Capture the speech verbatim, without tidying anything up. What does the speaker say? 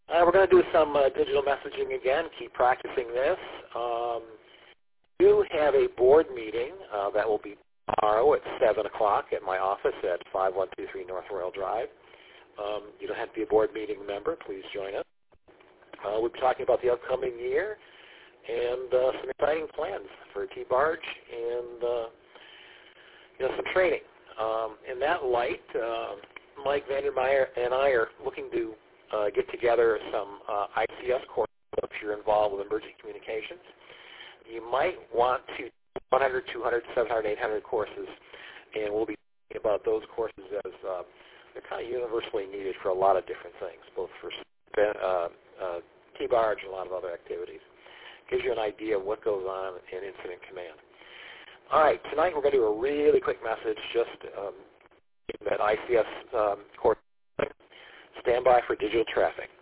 Uh, we're going to do some uh, digital messaging again. Keep practicing this. Um, we do have a board meeting uh, that will be tomorrow at seven o'clock at my office at five one two three North Royal Drive. Um, you don't have to be a board meeting member. Please join us. Uh, we'll be talking about the upcoming year and uh, some exciting plans for T-Barge and uh, you know, some training. Um, in that light, uh, Mike Vandermeyer and I are looking to uh, get together some uh, I C S courses if you're involved with emerging communications. You might want to one hundred, two hundred, seven hundred, eight hundred courses, and we'll be talking about those courses as uh, they're kind of universally needed for a lot of different things, both for uh, uh, T-Barge and a lot of other activities. Gives you an idea of what goes on in incident command. All right, tonight we're going to do a really quick message, just um, that I C S um, course. Stand by for digital traffic.